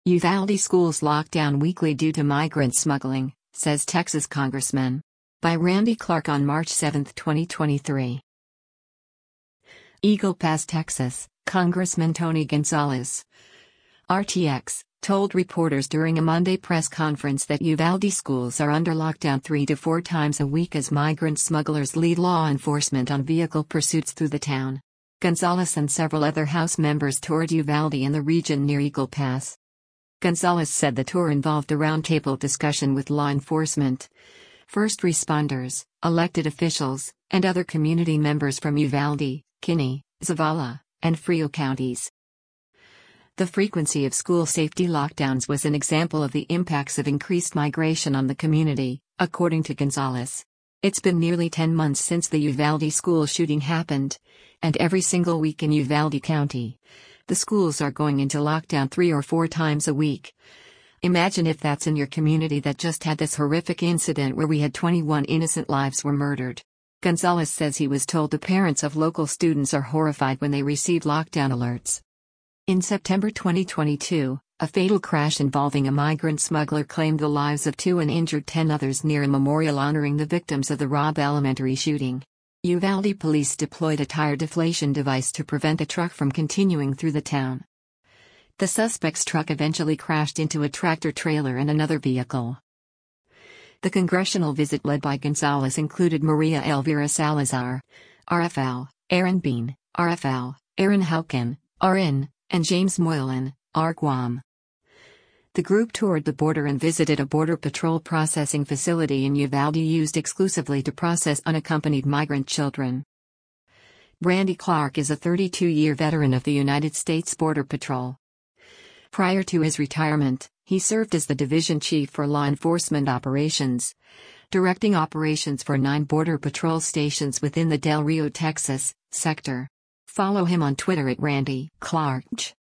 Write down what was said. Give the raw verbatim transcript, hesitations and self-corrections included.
Uvalde schools locked down weekly due to migrant smuggling, says Texas Congressman. By Randy Clark on March seventh, twenty twenty-three. Eagle Pass, Texas, Congressman Tony Gonzalez, R T X, told reporters during a Monday press conference that Uvalde schools are under lockdown three to four times a week as migrant smugglers lead law enforcement on vehicle pursuits through the town. Gonzalez and several other House members toured Uvalde and the region near Eagle Pass. Gonzalez said the tour involved a roundtable discussion with law enforcement, first responders, elected officials, and other community members from Uvalde, Kinney, Zavala, and Frio counties. The frequency of school safety lockdowns was an example of the impacts of increased migration on the community, according to Gonzalez. It's been nearly ten months since the Uvalde school shooting happened, and every single week in Uvalde County, the schools are going into lockdown three or four times a week. Imagine if that's in your community that just had this horrific incident where we had twenty-one innocent lives were murdered. Gonzalez says he was told the parents of local students are horrified when they receive lockdown alerts. In September twenty twenty-two, a fatal crash involving a migrant smuggler claimed the lives of two and injured ten others near a memorial honoring the victims of the Robb Elementary shooting. Uvalde police deployed a tire deflation device to prevent a truck from continuing through the town. The suspect's truck eventually crashed into a tractor-trailer and another vehicle. The congressional visit led by Gonzalez included Maria Elvira Salazar, R F L, Aaron Bean, R F L, Aaron Houken, R N, and James Moylan, R Guam. The group toured the border and visited a Border Patrol processing facility in Uvalde used exclusively to process unaccompanied migrant children. Randy Clark is a thirty-two-year veteran of the United States Border Patrol. Prior to his retirement, he served as the division chief for law enforcement operations, directing operations for nine Border Patrol stations within the Del Rio, Texas, sector. Follow him on Twitter at Randy Clark.